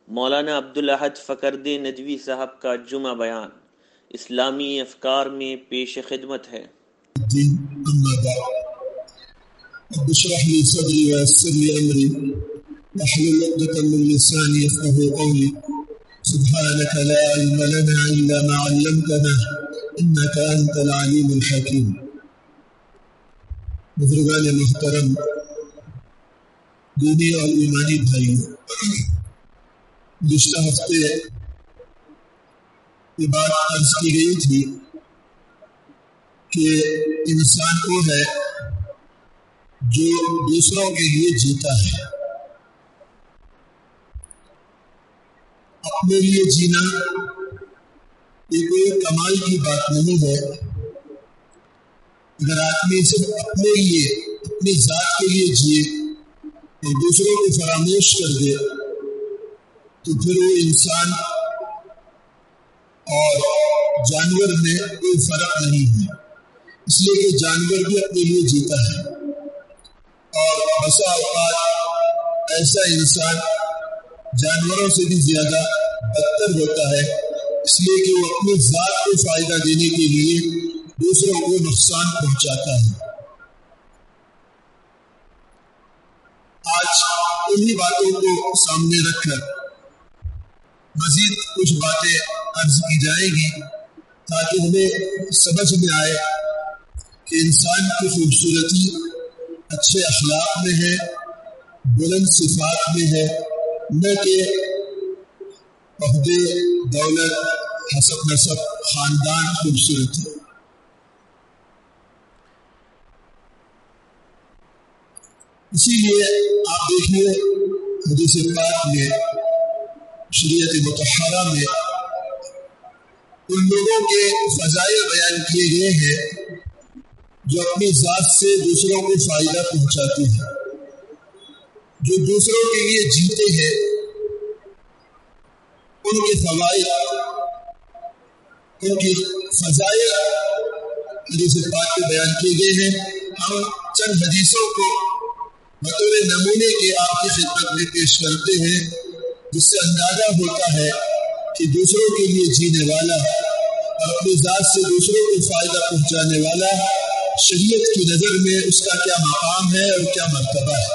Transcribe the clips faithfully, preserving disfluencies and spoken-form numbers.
مولانا عبدالاحد فقردی ندوی صاحب کا جمعہ بیان اسلامی افکار میں پیش خدمت ہے۔ اما بعد رب اشرح لي صدري ويسر لي امري واحلل عقدة من لساني يفقهوا قولي سبحانك لا علم لنا الا ما علمتنا انك انت العليم الحكيم۔ بزرگان محترم، دینی اور ایمانی بھائیوں، گزشتہ ہفتے یہ بات عرض کی گئی تھی کہ انسان وہ ہے جو دوسروں کے لیے جیتا ہے۔ اپنے لیے جینا یہ کوئی کمال کی بات نہیں ہے۔ اگر آدمی صرف اپنے لیے، اپنی ذات کے لیے جیے اور دوسروں کو فراموش کر دے تو پھر وہ انسان اور جانور میں کوئی فرق نہیں ہے، اس لیے کہ جانور بھی اپنے لیے جیتا ہے اور بسا اوقات ایسا انسان جانوروں سے بھی زیادہ بدتر ہوتا ہے، اس لیے کہ وہ اپنی ذات کو فائدہ دینے کے لیے دوسروں کو نقصان پہنچاتا ہے۔ آج انہی باتوں کو سامنے رکھ کر مزید کچھ باتیں عرض کی جائیں گی تاکہ ہمیں سمجھ میں آئے کہ انسان کی خوبصورتی اچھے اخلاق میں ہے، بلند صفات میں ہے، نہ کہ عہدے، دولت، حسب نسب، خاندان، خوبصورتی۔ اسی لیے آپ دیکھیے حدیث پاک میں، شریعت مطہرہ میں ان لوگوں کے فضائل بیان کیے گئے ہیں جو اپنی ذات سے دوسروں کو فائدہ پہنچاتے ہیں، جو دوسروں کے لیے جیتے ہیں، ان کے فوائد، ان کی فضائل حدیث پاک میں بیان کیے گئے ہیں۔ ہم چند حدیثوں کو بطور نمونے کے آپ کی خدمت میں پیش کرتے ہیں جس سے اندازہ ہوتا ہے کہ دوسروں کے لیے جینے والا اور اپنی ذات سے دوسروں کو فائدہ پہنچانے والا شریعت کی نظر میں اس کا کیا مقام ہے اور کیا مرتبہ ہے۔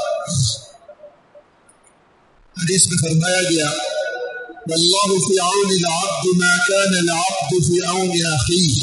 حدیث میں فرمایا گیا، واللہ فی عون العبد ما کان العبد فی عون اخیہ،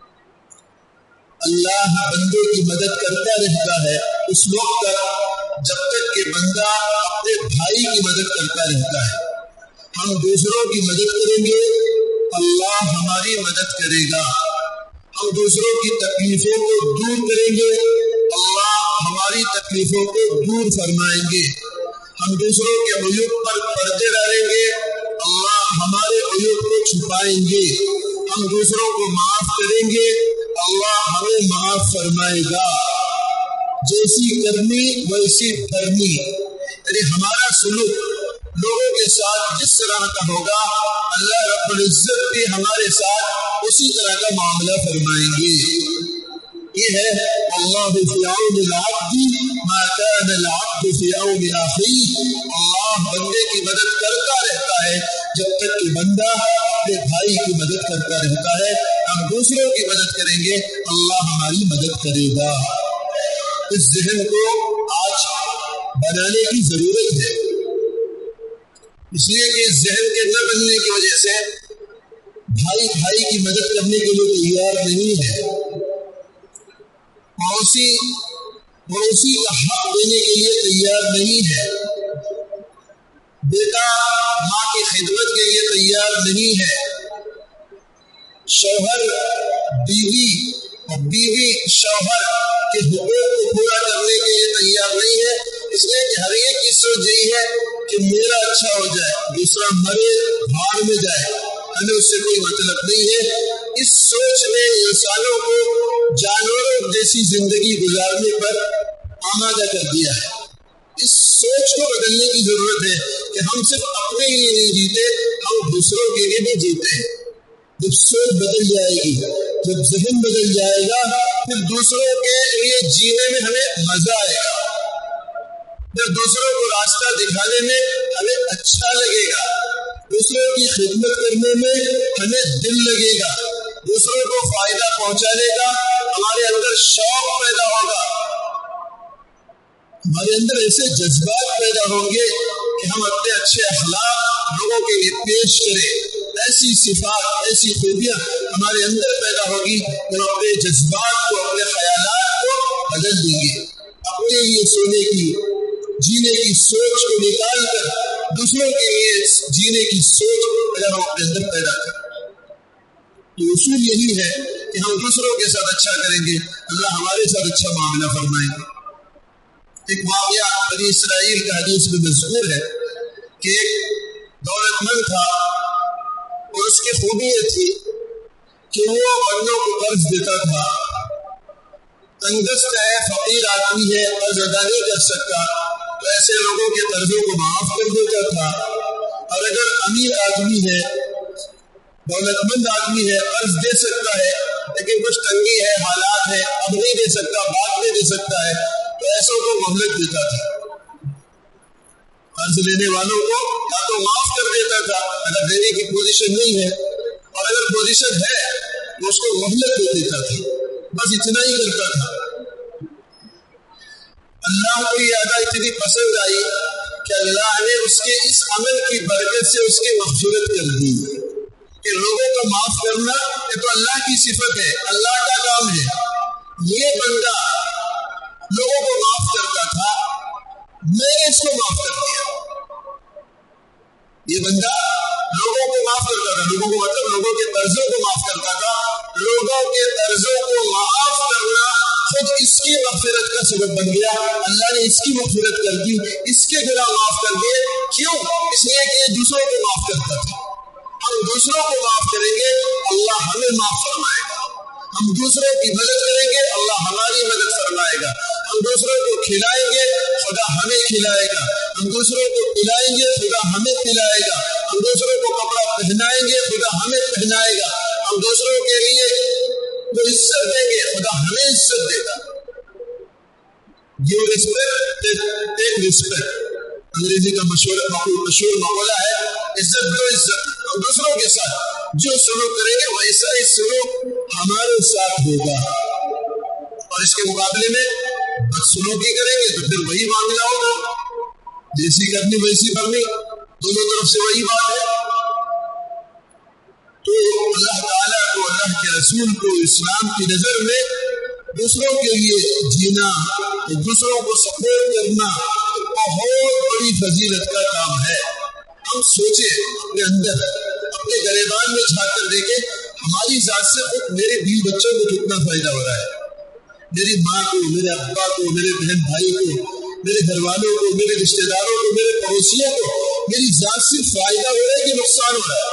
اللہ بندے کی مدد کرتا رہتا ہے اس وقت تک جب تک کہ بندہ اپنے بھائی کی مدد کرتا رہتا ہے۔ ہم دوسروں کی مدد کریں گے، اللہ ہماری مدد کرے گا۔ ہم دوسروں کی تکلیفوں کو دور کریں گے، اللہ ہماری تکلیفوں کو دور فرمائیں گے۔ ہم دوسروں کے عیوب پر پردے ڈالیں گے، اللہ ہمارے عیوب کو چھپائیں گے۔ ہم دوسروں کو معاف کریں گے، اللہ ہمیں معاف فرمائے گا۔ جیسی کرنی ویسی بھرنی، یعنی ہمارا سلوک لوگوں کے ساتھ جس طرح کا ہوگا اللہ رب العزت بھی ہمارے ساتھ اسی طرح کا معاملہ فرمائیں گے۔ یہ ہے اللہ فی عون العبد ما کان العبد فی عون اخیہ، اللہ بندے کی مدد کرتا رہتا ہے جب تک کہ بندہ اپنے بھائی کی مدد کرتا رہتا ہے۔ ہم دوسروں کی مدد کریں گے، اللہ ہماری مدد کرے گا۔ اس ذہن کو آج بنانے کی ضرورت ہے، اس لیے کہ اس ذہن کے نہ بننے کی وجہ سے بھائی بھائی کی مدد کرنے کے لیے تیار نہیں ہے، پڑوسی پڑوسی کا حق دینے کے لیے تیار نہیں ہے، بیٹا ماں کی خدمت کے لیے تیار نہیں ہے، شوہر بیوی اور بیوی شوہر کے حقوق کو پورا کرنے کے لیے تیار نہیں ہے، اس لیے کہ ہر ایک کی سوچ یہی ہے کہ میرا اچھا ہو جائے، دوسرا مرے بھاڑ میں جائے، ہمیں اس سے کوئی مطلب نہیں ہے۔ اس سوچ نے انسانوں کو جانوروں جیسی زندگی گزارنے پر آمادہ کر دیا ہے۔ اس سوچ کو بدلنے کی ضرورت ہے کہ ہم صرف اپنے لیے نہیں جیتے، ہم دوسروں کے لیے بھی جیتے ہیں۔ جب سوچ بدل جائے گی، جب ذہن بدل جائے گا، پھر دوسروں کے لیے جینے میں ہمیں مزہ آئے گا، پھر دوسروں کو راستہ دکھانے میں ہمیں اچھا لگے گا۔ دوسروں کی خدمت کرنے میں ہمیں دل لگے گا، دوسروں کو فائدہ پہنچانے کا ہمارے اندر شوق پیدا ہوگا، ہمارے اندر ایسے جذبات پیدا ہوں گے کہ ہم اپنے اچھے اخلاق لوگوں کے لیے پیش کریں، ایسی صفات ایسی خوبیاں ہمارے اندر پیدا ہوگی کہ ہم اپنے جذبات کو اپنے خیالات کو بدل دیں گے، اپنے لیے سونے کی جینے کی سوچ کو نکال کر دوسروں کے لیے جینے کی سوچ اگر ہم اپنے اندر پیدا کریں تو اصول یہی ہے کہ ہم دوسروں کے ساتھ اچھا کریں گے، اللہ ہمارے ساتھ اچھا معاملہ فرمائیں گے۔ ایک واقعہ بنی اسرائیل کا حدیث میں مذکور ہے کہ ایک دولت مند تھا اور اس کی خوبی یہ تھی کہ وہ بندوں کو قرض دیتا تھا، تنگست ہے، فقیر آدمی ہے، قرض ادا نہیں کر سکتا تو ایسے لوگوں کے قرضوں کو معاف کر دیتا تھا، اور اگر امیر آدمی ہے، دولت مند آدمی ہے، قرض دے سکتا ہے لیکن کچھ تنگی ہے، حالات ہے، اب نہیں دے سکتا، بعد میں دے سکتا ہے تو ایسوں کو مہلت دیتا تھا، قرض لینے والوں کو یا تو معاف کر دیتا تھا اگر دینے کی پوزیشن نہیں ہے، اور اگر پوزیشن ہے تو اس کو مہلت دے دیتا تھا، بس اتنا ہی کرتا تھا۔ اللہ کو یہ ادا اتنی پسند آئی کہ اللہ نے اس کے اس عمل کی برکت سے اس کی مغفرت کر دی کہ لوگوں کو معاف کرنا یہ تو اللہ کی صفت ہے، اللہ کا کام ہے، یہ بندہ لوگوں کو معاف کرتا تھا، میں نے اس کو معاف کر دیا، یہ بندہ لوگوں کو معاف کرتا تھا، لوگوں کو مطلب لوگوں کے قرضوں کو معاف کرتا تھا، لوگوں کے قرضوں کو معاف کرنا خود اس کی مغفرت کا سبب بن گیا، اللہ نے اس کی مغفرت کر دی، اس کے گناہ معاف کر دیے، کیوں؟ اس لیے کہ یہ دوسروں کو معاف کرتا تھا، ہم دوسروں کو معاف کریں گے اللہ ہمیں معاف فرمائے گا، ہم دوسروں کی مدد کریں گے اللہ ہماری مدد فرمائے گا، ہم دوسروں کو کھلائیں گے خدا ہمیں کھلائے گا، ہم دوسروں کو پلائیں گے خدا ہمیں پلائے گا، ہم دوسروں کو کپڑا پہنائیں گے خدا ہمیں پہنائے گا، ہم دوسروں کے لیے جو عزت دیں گے خدا ہمیں عزت دے گا۔ Give respect, take, take respect. انگریزی کا مشہور مشہور مقولہ ہے عزت دو عزت، ہم دوسروں کے ساتھ جو سلوک کریں گے ویسا ہی سلوک ہمارے ساتھ ہوگا، اور اس کے مقابلے میں بد سلوکی کریں گے تو پھر وہی معاملہ ہوگا، جیسی کرنی ویسی کرنی، دونوں طرف سے وہی بات ہے۔ تو اللہ تعالیٰ کو، اللہ کے رسول کو اسلام کی نظر میں دوسروں کے لیے جینا، دوسروں کو سپورٹ کرنا بہت بڑی فضیلت کا کام ہے۔ ہم سوچیں اپنے اندر، اپنے گریبان میں جھانک کر دیکھیں ہماری ذات سے خود میرے بیوی بچوں کو کتنا فائدہ ہو رہا ہے، میری ماں کو، میرے ابا کو، میرے بہن بھائی کو، میرے گھر والوں کو، میرے رشتے داروں کو، میرے پڑوسیوں کو میری ذات سے فائدہ ہو رہا ہے کہ نقصان ہو رہا ہے؟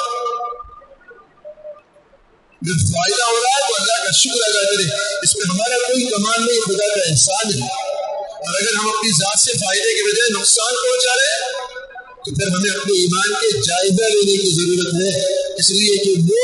جب فائدہ ہو رہا ہے تو اللہ کا شکر ادا کرے، اس میں ہمارا کوئی کمال نہیں، خدا کا احسان ہے، اور اگر ہم اپنی ذات سے فائدے کے بجائے نقصان پہنچا رہے ہیں تو پھر ہمیں اپنے ایمان کے جائزہ لینے کی ضرورت ہے، اس لیے کہ وہ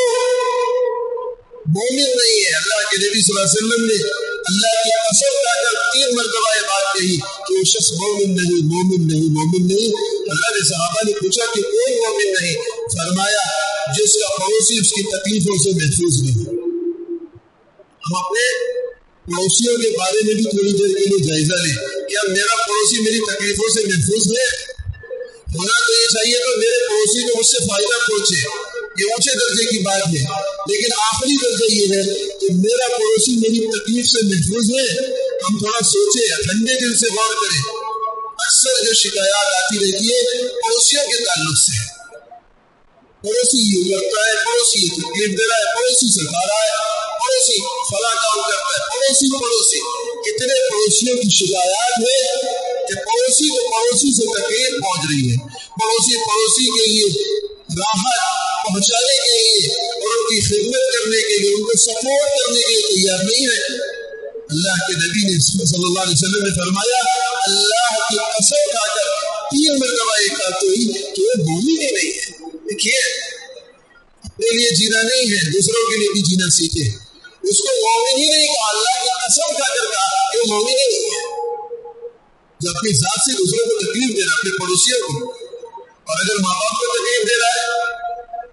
مومن نہیں ہے۔ اللہ کے نبی صلی اللہ علیہ وسلم نے اللہ کی قسم کھا کر تین مرتبہ یہ بات کہی کہ وہ شخص مومن نہیں، مومن نہیں، مومن نہیں۔ اللہ نے صحابہ نے پوچھا کہ کوئی مومن نہیں، فرمایا جس کا پڑوسی اس کی تکلیفوں سے محفوظ نہیں۔ ہم اپنے پڑوسیوں کے بارے میں بھی تھوڑی دیر کے لیے جائزہ لیں کہ اب میرا پڑوسی میری تکلیفوں سے محفوظ ہے، ہونا تو یہ چاہیے تو میرے پڑوسی کو مجھ سے فائدہ پہنچے، یہ اونچے درجے کی بات ہے، لیکن آخری درجہ یہ ہے کہ میرا پڑوسی میری تکلیف سے محفوظ ہے۔ ہم تھوڑا سوچیں، ٹھنڈے دل سے غور کریں، اکثر جو شکایات آتی رہتی ہے پڑوسیوں کے تعلق سے، پڑوسی یہ کرتا ہے، پڑوسی یہ تکلیف دے رہا ہے، پڑوسی سکھا رہا ہے، پڑوسی فلاں کام کرتا ہے، پڑوسی پڑوسی کتنے پڑوسیوں کی شکایات ہے کہ پڑوسی کو پڑوسی سے تکلیف پہنچ رہی ہے، پڑوسی پڑوسی کے لیے راحت پہنچانے کے لیے اور ان کی خدمت کرنے کے لیے، ان کو سپورٹ کرنے کے لیے تیار نہیں ہے۔ اللہ کے نبی نے صلی اللہ علیہ وسلم نے فرمایا، اللہ کی قسم کھا کر تین مرتبہ یہ کہا تو ہی کہ وہ مومن ہی نہیں ہے۔ دیکھیے، اپنے لیے جینا نہیں ہے، دوسروں کے لیے بھی جینا سیکھے۔ اس کو مومن ہی نہیں کہا، اللہ کی قسم کھا کر کہا کہ وہ مومن ہی نہیں ہے۔ جو اپنی ذات سے دوسروں کو تکلیف دے رہا ہے، اپنے پڑوسیوں کو، اور اگر ماں باپ کو تکلیف دے رہا ہے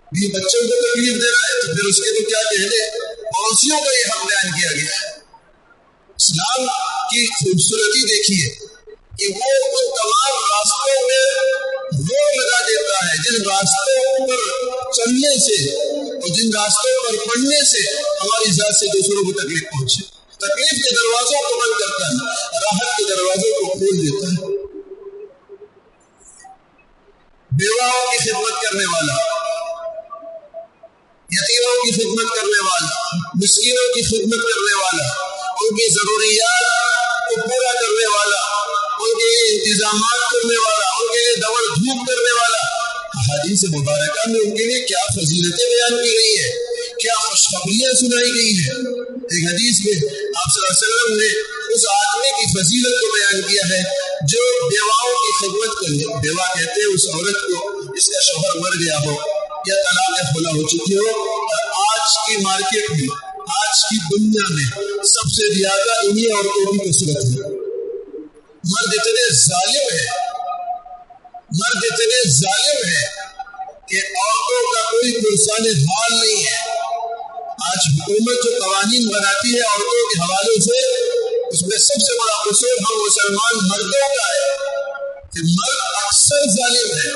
بھی بچوں کو تکلیف دے رہا ہے تو پھر اس کے تو کیا کہنے، پڑوسیوں کا یہ حق بیان کیا گیا ہے۔ اسلام کی خوبصورتی دیکھیے کہ وہ ان تمام راستوں میں روک لگا دیتا ہے جن راستوں پر چلنے سے اور جن راستوں پر پڑھنے سے ہماری ذات سے دوسروں کو تکلیف پہنچے۔ تکلیف کے دروازوں کو بند کرتا ہے، راحت کے دروازوں کو کھول دیتا ہے۔ بیواؤں کی خدمت کرنے والا، یتیموں کی خدمت کرنے والا، مسکینوں کی خدمت کرنے والا، ان کی ضروریات کو پورا کرنے والا، ان کے لیے انتظامات کرنے والا، ان کے لیے دوڑ دھوپ کرنے والا، حدیث مبارکہ میں ان کے لیے کیا فضیلتیں بیان کی گئی ہے، کیا خوشخبریاں سنائی گئی ہیں۔ ایک حدیث میں آپ صلی اللہ علیہ وسلم نے اس آدمی کی فضیلت کو بیان کیا ہے جو بیواؤں کی خدمت کرے۔ بیوہ کہتے ہیں اس عورت کو جس کا شوہر مر گیا ہو یا طلاق خلا ہو چکی ہو، اور آج کی مارکیٹ میں، آج کی دنیا میں سب سے زیادہ انہی عورتوں کی کثرت ہے۔ مرد اتنے ظالم ہے، مرد اتنے ظالم ہے کہ عورتوں کا کوئی پرسان حال نہیں ہے۔ آج حکومت جو قوانین بناتی ہے عورتوں کے حوالے سے، اس میں سب سے بڑا قصور ہم مسلمان مردوں کا ہے کہ مرد اکثر ظالم ہے۔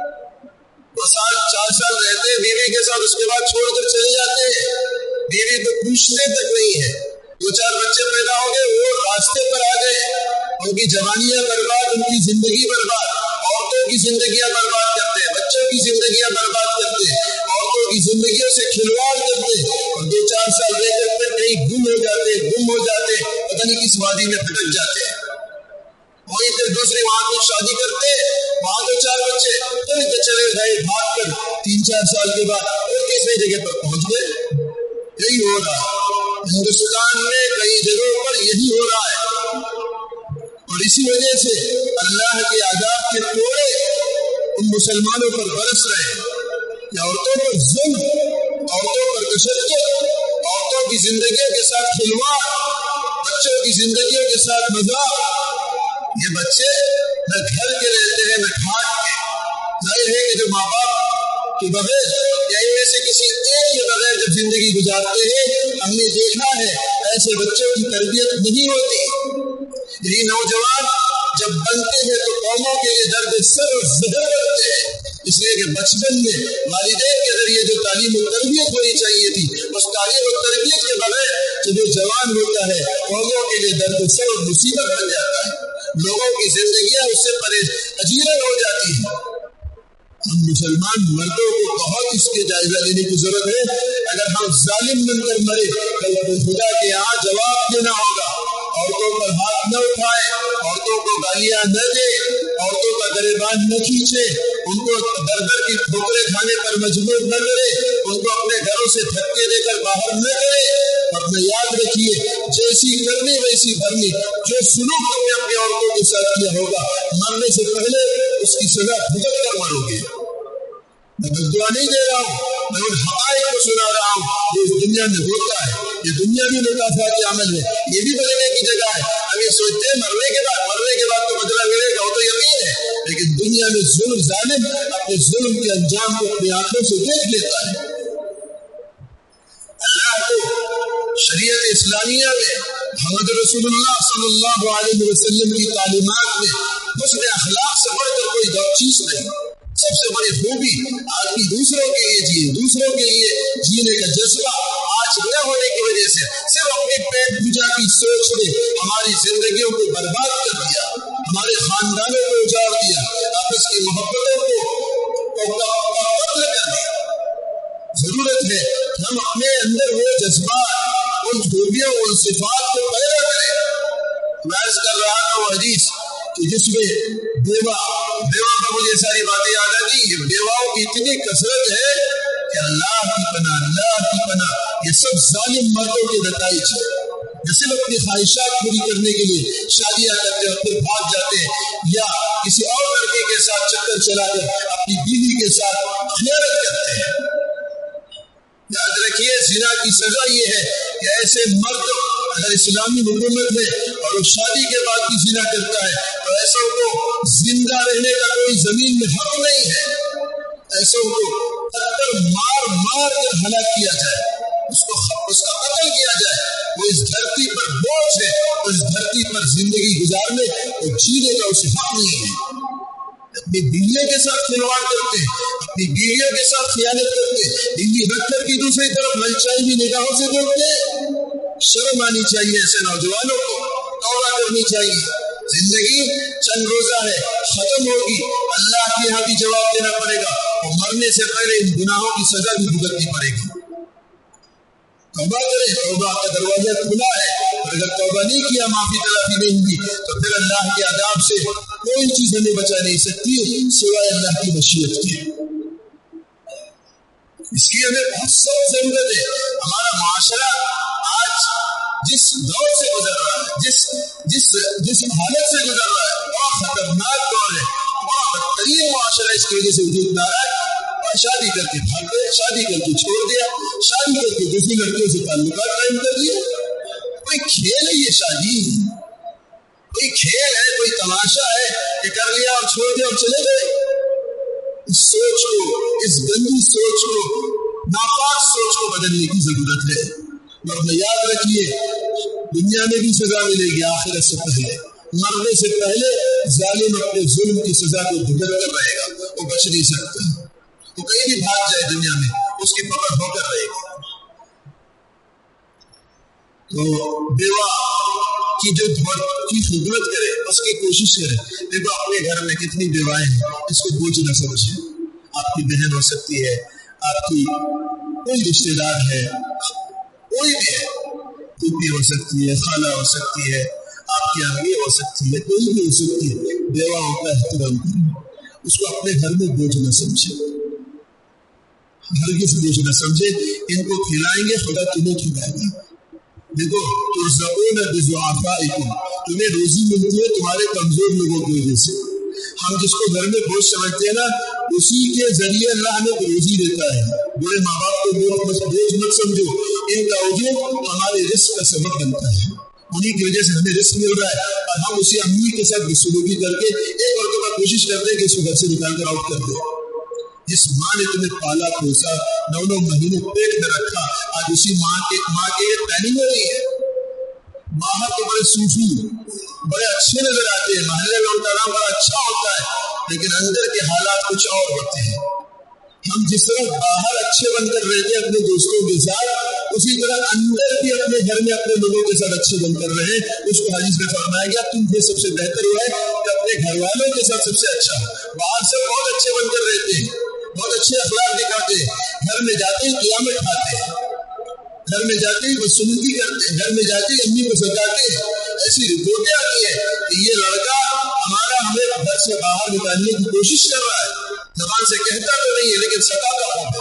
دو سال چار سال رہتے ہیں بیوی کے ساتھ، اس کے بعد چھوڑ کر چلے جاتے ہیں، بیوی تو پوچھنے تک نہیں ہے۔ دو چار بچے پیدا ہو گئے، وہ راستے پر آ گئے، ان کی جوانیاں برباد، ان کی زندگی برباد، عورتوں کی زندگیاں برباد کرتے ہیں، بچوں کی زندگیاں برباد کرتے ہیں، عورتوں کی زندگیوں سے کھلواڑ کرتے ہیں، اور دو چار سال رہ کر پھر کہیں گم ہو جاتے گم ہو جاتے پتہ نہیں کس وادی میں پھٹک جاتے ہیں۔ وہیں پھر دوسری وہاں کی شادی کرتے، وہاں دو چار بچے، پھر ادھر چلے گئے بھاگ کر، تین چار سال کے بعد اور تیسری جگہ پر پہنچ گئے۔ یہی ہو رہا ہے ہندوستان میں، کئی جگہوں پر یہی ہو رہا ہے، اور اسی وجہ سے اللہ کے عذاب کے کوڑے ان مسلمانوں پر برس رہے ہیں کہ عورتوں پر ظلم، عورتوں پر تشدد، عورتوں کی زندگیوں کے ساتھ کھلواڑ، بچوں کی زندگیوں کے ساتھ مذاق۔ یہ بچے نہ گھر کے رہتے ہیں نہ گھاٹ کے۔ ظاہر ہے کہ جو ماں باپ کے بغیر یا ان میں سے کسی ایک کے بغیر جب زندگی گزارتے ہیں، ہم نے دیکھا ہے ایسے بچوں کی تربیت نہیں ہوتی۔ یہ نوجوان جب بنتے ہیں تو قوموں کے لیے درد سر اور زہر بنتے ہیں، اس لیے کہ بچپن میں والدین کے ذریعے جو تعلیم و تربیت ہونی چاہیے تھی، اس تعلیم و تربیت کے بغیر جب وہ جوان ہوتا ہے قوموں کے لیے درد سر اور مصیبت بن جاتا ہے، لوگوں کی زندگیاں اس سے پریشان ہو جاتی ہیں۔ ہم مسلمان مردوں کو بہت اس کے جائزہ لینے کی ضرورت ہے۔ اگر ہم ظالم بن کر مرے، کل خدا کے یہاں جواب دینا ہوگا۔ عورتوں پر ہاتھ نہ اٹھائے، عورتوں کو گالیاں نہ دے، عورتوں کا گریبان نہ کھینچے، ان کو در در کی ٹھوکریں کھانے پر مجبور نہ کرے، ان کو اپنے گھروں سے دھکے دے کر باہر نہ کرے۔ اور میں یاد رکھیے، جیسی کرنی ویسی بھرنی، جو سلوک تم نے اپنی عورتوں کے ساتھ کیا ہوگا، مرنے سے پہلے اس کی سزا بھگت کر مرو گے۔ میں بدعا نہیں دے رہا ہوں، میں ان حقائق کو سنا رہا ہوں جو اس دنیا میں ہوتا ہے۔ یہ دنیا بھی مکافات عمل ہے، یہ بھی بدلنے کی جگہ ہے۔ ہم یہ سوچتے ہیں مرنے کے بعد مرنے کے بعد تو بدلہ ملے گا، وہ تو یقین ہے، لیکن دنیا میں ظلم ظالم اپنے ظلم کے انجام کو اپنی آنکھوں سے دیکھ لیتا ہے۔ اللہ کو شریعت اسلامیہ میں محمد رسول اللہ صلی اللہ علیہ وسلم کی تعلیمات میں حسن اخلاق سے بڑھ کر کوئی چیز نہیں۔ سب سے بڑی خوبی آدمی دوسروں کے لیے جیے، دوسروں کے لیے جینے کا جذبہ آج نہ ہونے کی وجہ سے صرف اپنی پیٹ پوجا کی سوچ نے ہماری زندگیوں کو برباد کر دیا، ہمارے خاندانوں کو اجاڑ دیا، آپس کی محبتوں کو قتل کر دیا۔ ضرورت ہے کہ ہم اپنے اندر وہ جذبات، ان خوبیوں، ان صفات کو پیدا کریں۔ میں عرض کر رہا تھا وہ حدیث کہ جس میں بیوہ بیوہ پر مجھے ساری باتیں یاد آ گئی۔ یہ بیواؤں کی اتنی کثرت ہے کہ اللہ کی پناہ، اللہ کی پناہ، یہ سب ظالم مردوں کے نتائج ہیں جو صرف اپنی خواہشات پوری کرنے کے لیے شادیاں کرتے ہیں اور پھر بھاگ جاتے ہیں، یا کسی اور لڑکے کے ساتھ چکر چلا کر اپنی بیوی کے ساتھ خیانت کرتے ہیں۔ یاد رکھیے زنا کی سزا یہ ہے کہ ایسے مرد اگر اسلامی حکومت میں اور وہ شادی کے بعد بھی زنا کرتا ہے تو ایسوں کو زندہ رہنے کا کوئی زمین میں حق نہیں ہے، ایسوں کو پتھر مار مار کر ہلاک کیا جائے، اس کو اس کا قتل کیا جائے، وہ اس دھرتی پر بوجھ ہے، اس دھرتی پر زندگی گزارنے اور جینے کا اسے حق نہیں ہے۔ اپنی بیویوں کے ساتھ کھلواڑ کرتے ہیں، اپنی بیویوں کے ساتھ خیانت کرتے ہیں، بیوی رکھ کر کی دوسری طرف للچائی ہوئی نگاہوں سے دیکھتے ہیں۔ شرم آنی چاہیے ایسے نوجوانوں کو، توبہ کرنی چاہیے۔ زندگی چند روزہ ہے، ختم ہوگی، اللہ کے یہاں بھی جواب دینا پڑے گا، اور مرنے سے پہلے ان گناہوں کی سزا بھی بھگتنی پڑے گی۔ توبہ کریں، توبہ کا دروازہ کھلا ہے، اور اگر توبہ نہیں کیا، معافی تلافی نہیں ہوئی، تو پھر اللہ کے عذاب سے کوئی چیز ہمیں بچا نہیں سکتی سوائے اللہ کی مشیت کے۔ اس کی ہمیں بہت سخت ضرورت ہے۔ ہمارا معاشرہ آج جس دور سے گزر رہا ہے، جس جس جس حالت سے گزر رہا ہے، بہت خطرناک دور ہے، بہت بدترین معاشرہ اس کی وجہ سے وجود میں آ رہا ہے۔ شادی کر کے بھاگ گئے، شادی کر کے چھوڑ دیا، شادی کر کے دوسری لڑکیوں سے تعلقات قائم کر دیے۔ کوئی کھیل ہے یہ شادی؟ کوئی کھیل ہے؟ کوئی تماشا ہے کہ کر لیا اور چھوڑ دیا اور چلے گئے؟ اس سوچ کو، اس گندی سوچ کو، ناپاک سوچ کو بدلنے کی ضرورت ہے۔ اور یاد رکھیے، دنیا میں بھی سزا ملے گی آخرت سے پہلے۔ مرنے سے پہلے ظالم اپنے ظلم کی سزا کو بھگت کر رہے گا، وہ بچ نہیں سکتا۔ وہ کہیں بھی بھاگ جائے دنیا میں، اس کی پکڑ ہو کر رہے گی۔ تو بیوہ کی جو کی خدمت کرے، اس کی کوشش کرے۔ دیکھو اپنے گھر میں کتنی بیوائیں ہیں، اس کو بوجھ نہ سمجھے۔ آپ کی بہن ہو سکتی ہے، آپ کی کوئی رشتے دار ہے، کوئی بھی ہے، پھوپھی ہو سکتی ہے، خالہ ہو سکتی ہے، آپ کی امی ہو سکتی ہے، کوئی بھی ہو سکتی ہے۔ بیواؤں کا احترام کرے، اس کو اپنے گھر میں بوجھ نہ سمجھے، ہرگز بوجھ نہ سمجھے۔ ان کو کھلائیں گے، خدا تمہیں کھلائے گا۔ دیکھو ترزقون بضعفائکم، تمہیں روزی ملتی ہے تمہارے کمزور لوگوں کی وجہ سے۔ ہم جس کو گھر میں بوجھ سمجھتے ہیں نا، اسی کے ذریعے اللہ ہمیں روزی دیتا ہے۔ بڑے ماں باپ کو بوجھ مت سمجھو، ان کا وجود ہمارے رزق کا سبب بنتا ہے، انہی کی وجہ سے ہمیں رزق مل رہا ہے، اور ہم اسی امی کے ساتھ بسلوکی کر کے ایک مرتبہ کوشش کرتے ہیں کہ اس کو گھر سے نکال کر آؤٹ کر دیں۔ جس ماں نے تمہیں پالا پوسا، نو نو مہینے پیٹ میں رکھا، آج اسی ماں کے ماں کے ٹریننگ ہو رہی ہے۔ باہر کے بڑے صوفی، بڑے اچھے نظر آتے ہیں، محلے میں ان کا نام بڑا اچھا ہوتا ہے، لیکن اندر کے حالات کچھ اور ہوتے ہیں۔ ہم جس طرح باہر اچھے بن کر رہتے ہیں اپنے دوستوں کے ساتھ، اسی طرح اندر بھی اپنے گھر میں اپنے لوگوں کے ساتھ اچھے بن کر رہے۔ اس کو حدیث میں فرمایا گیا تم سے سب سے بہتر ہوا ہے کہ اپنے گھر والوں کے ساتھ سب سے اچھا ہو۔ باہر سے بہت اچھے بن کر رہتے ہیں، بہت اچھے اخلاق دکھاتے ہیں، گھر میں جاتے ہیں قیامت کھاتے ہیں، گھر میں جاتے ہی بدسلوکی کرتے ہیں، گھر میں جاتے ہی امی کو سجاتے ہیں۔ ایسی رپورٹیں آتی ہیں کہ یہ لڑکا ہمارا ہمیں گھر سے باہر نکالنے کی کوشش کر رہا ہے، زبان سے کہتا تو نہیں ہے لیکن ستاتا خوب ہے۔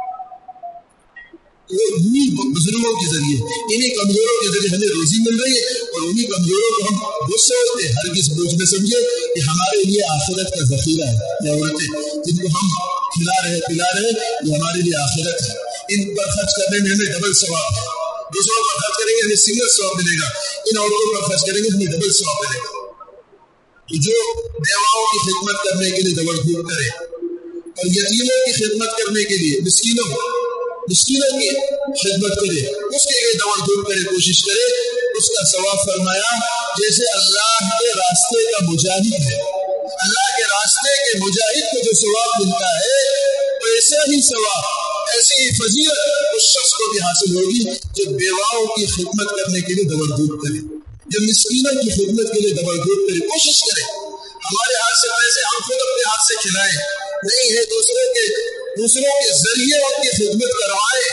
انہیں بزرگوں کے ذریعے، انہیں کمزوروں کے ذریعے ہمیں روزی مل رہی ہے، اور انہیں کمزوروں کو ہم غصے ہوتے ہیں۔ ہرگز بوجھ نہ سمجھے کہ ہمارے لیے آخرت کا ذخیرہ ہے۔ یہ عورتیں جن کو ہم کھلا رہے پلا رہے، یہ ہمارے لیے آخرت ہے۔ ان پر خرچ کرنے میں ہمیں ڈبل ثواب ہے۔ دوسروں پر خرچ کریں گے ہمیں سنگل ثواب ملے گا، ان عورتوں پر خرچ کریں گے ہمیں ڈبل ثواب ملے گا۔ تو جو بیواؤں کی خدمت کرنے کے لیے دوڑ دھوپ کرے، اور یتیموں کی خدمت کرنے کے لیے، مسکینوں مسکینوں کی خدمت کرے، اس کے لیے دوڑ دھوپ کرے، کوشش کرے، اس کا ثواب فرمایا جیسے اللہ کے راستے کا مجاہد ہے، اللہ کے راستے کے مجاہد کو جو ثواب ملتا ہے، ایسا ہی ثواب، ایسی ہی فضیلت اس شخص کو بھی حاصل ہوگی جو بیواؤں کی خدمت کرنے کے لیے دوڑ دھوپ کرے، جو مسکینوں کی خدمت کے لیے دوڑ دھوپ کرے، کوشش کرے۔ ہمارے ہاتھ سے پیسے ہم خود اپنے ہاتھ سے کھلائیں، نہیں ہے دوسروں کے دوسروں کے ذریعے ان کی خدمت کروائیں۔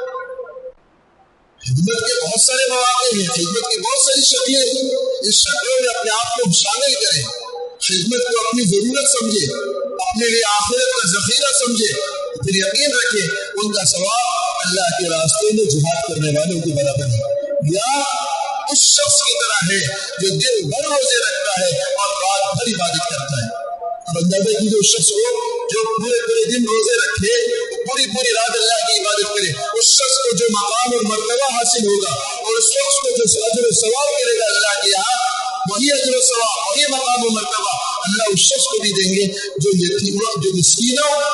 خدمت کے بہت سارے مواقع ہیں، خدمت کی بہت ساری شکلیں ہیں، اس شکلوں میں اپنے آپ کو شامل کریں، خدمت کو اپنی ضرورت سمجھے، اپنے لیے آخرت کا ذخیرہ سمجھے، پھر یقین رکھے ان کا ثواب اللہ کے راستے میں جہاد کرنے والوں کے برابر ہے، یا اس شخص کی طرح ہے جو دن بھر روزے رکھتا ہے اور رات بھر عبادت کرتا ہے۔ اب اندازہ کیجیے اس شخص کو جو پورے پورے دن روزے رکھے، پوری پوری رات اللہ کی عبادت کرے، اس شخص کو جو مقام اور مرتبہ حاصل ہوگا، اور اس شخص کو جو اجر و ثواب ملے گا اللہ کے یہاں، وہی اجر و ثواب، وہی مقام و مرتبہ اللہ اس شخص کو بھی دیں گے جو یتیموں، جو مسکینوں اور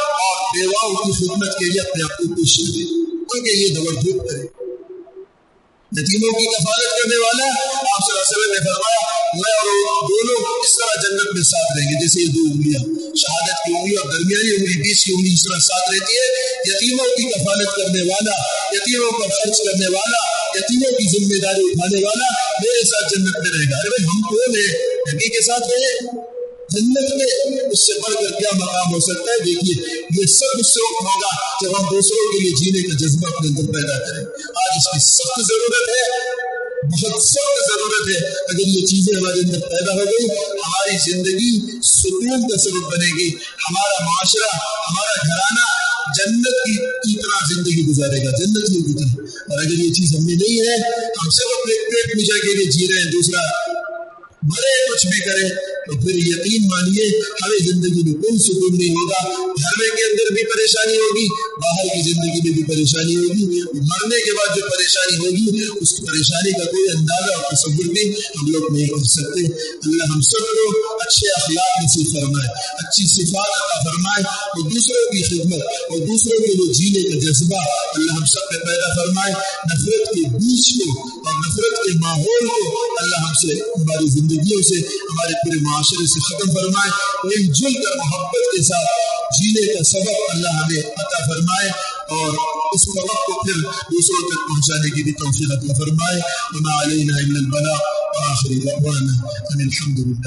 بیواؤں کی خدمت کے لیے اپنے آپ کو پیش کرے، ان کے لیے دوڑ دھوپ کرے۔ یتیموں کی کفالت کرنے والا، آپ صلی اللہ علیہ وسلم نے فرمایا میں اور وہ دونوں اس طرح جنت میں ساتھ رہیں گے جیسے یہ دو انگلیاں، شہادت کی انگلی اور درمیانی انگلی بیچ کی انگلی اس طرح ساتھ رہتی ہے۔ یتیموں کی کفالت کرنے والا، یتیموں پر خرچ کرنے والا، یتیموں کی ذمہ داری اٹھانے والا میرے ساتھ جنت میں رہے گا۔ ارے ہم کون ہیں نبی کے ساتھ رہے جنت میں؟ اس سے بڑھ کر کیا مقام ہو سکتا ہے؟ دیکھیے یہ سب اس سے ہوگا جب ہم دوسروں کے لیے جینے کا جذبہ اپنے اندر پیدا کریں۔ آج اس کی سخت ضرورت ہے، بہت سخت ضرورت ہے۔ اگر یہ چیزیں ہمارے اندر پیدا ہو گئی ہماری زندگی سکون کا سبب بنے گی، ہمارا معاشرہ، ہمارا گھرانہ جنت کی کی طرح زندگی گزارے گا، جنت کی طرح۔ اور اگر یہ چیز ہم میں نہیں ہے، ہم سب اپنے پیٹ میجا کے لیے جی رہے ہیں، دوسرا مرے کچھ بھی کرے، تو پھر یقین مانیے ہمیں زندگی میں کوئی سکون نہیں ہوگا۔ گھر کے اندر بھی پریشانی ہوگی، باہر کی زندگی میں بھی پریشانی ہوگی، مرنے کے بعد جو پریشانی ہوگی اس پریشانی کا کوئی اندازہ اور تصور بھی ہم لوگ نہیں کر سکتے۔ اللہ ہم سب کو اچھے اخلاق نصیب فرمائے، اچھی صفات عطا فرمائے، اور دوسروں کی خدمت اور دوسروں کے لیے جینے کا جذبہ اللہ ہم سب میں پیدا فرمائے۔ نفرت کے بیچ کو اور نفرت کے ماحول کو اللہ ہم سے، ہماری زندگیوں سے، ہمارے پورے معاشرے سے ختم فرمائے۔ مل جل کر محبت کے ساتھ جینے کا سبب اللہ ہمیں عطا فرمائے، اور اس وقت کو پھر دوسروں تک پہنچانے کی بھی توفیق عطا فرمائے۔ وما علینا الا البلاغ، وآخر دعوانا ان الحمد للہ۔